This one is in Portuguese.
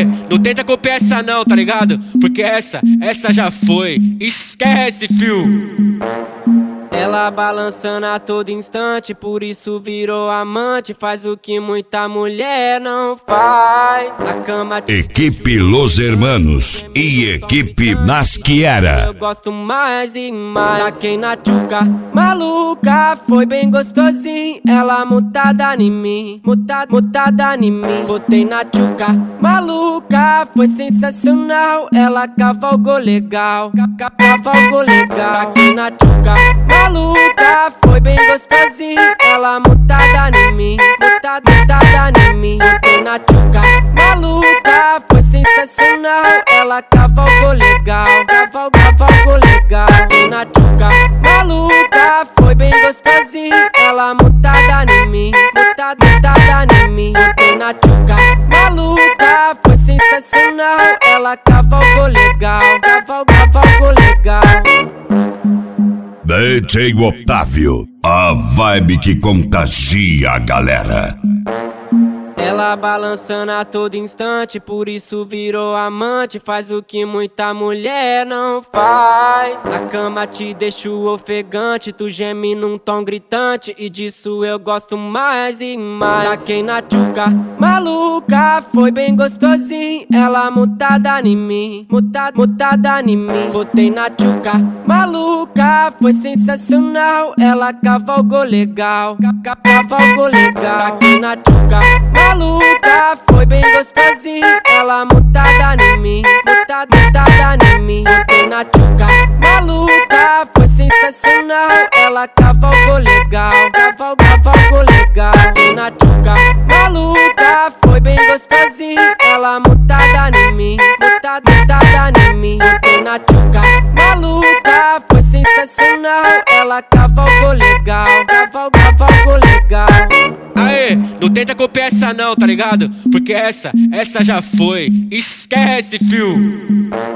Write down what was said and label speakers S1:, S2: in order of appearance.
S1: Aê, não tenta copiar essa não, tá ligado? Porque essa já foi. Esquece, fio.
S2: Ela balançando a todo instante, por isso virou amante. Faz o que muita mulher não faz. Na cama
S3: Equipe Los Hermanos e Equipe Nasquiera.
S2: eu gosto mais e mais. Taquei na tchuca, maluca, foi bem gostosinho. Ela mutada em mim, mutada em mim. Botei na tchuca, maluca, foi sensacional. Ela cavalgou legal, cavalgou legal. Taquei na tchuca, maluca, foi bem gostosinho. Ela mutada em mim, mutada em mim. Botei na tchuca, maluca, foi sensacional. Ela cavalgou legal, cavalgou legal. Botei na tchuca, maluca, foi bem gostosinho. Ela mutada em mim, mutada em mim. Botei na tchuca, maluca, foi sensacional. Ela cavalgou legal, cavalgou legal.
S3: DJ Otávio, a vibe que contagia a galera.
S2: Ela balançando a todo instante, por isso virou amante. Faz o que muita mulher não faz. Na cama te deixo ofegante, tu geme num tom gritante, e disso eu gosto mais e mais. Taquei na tchuca, maluca, foi bem gostosinho. Ela mutada em mim, mutada em mim. Botei na tchuca, maluca, foi sensacional. Ela cavalgou legal, cavalgou legal. Taquei na tchuca, maluca, foi bem gostosinho. Ela mutada em mim, mutada em mim. Botei na tchuca, maluca, foi sensacional. Ela cavalgou legal, cavalgou legal. Botei na tchuca, maluca, foi bem gostosinho. Ela mutada em mim, mutada em mim. Botei na tchuca, maluca, foi sensacional. Ela cavalgou legal, cavalgou legal.
S1: Aê, não tenta copiar essa não, tá ligado? Porque essa já foi. Esquece, fio.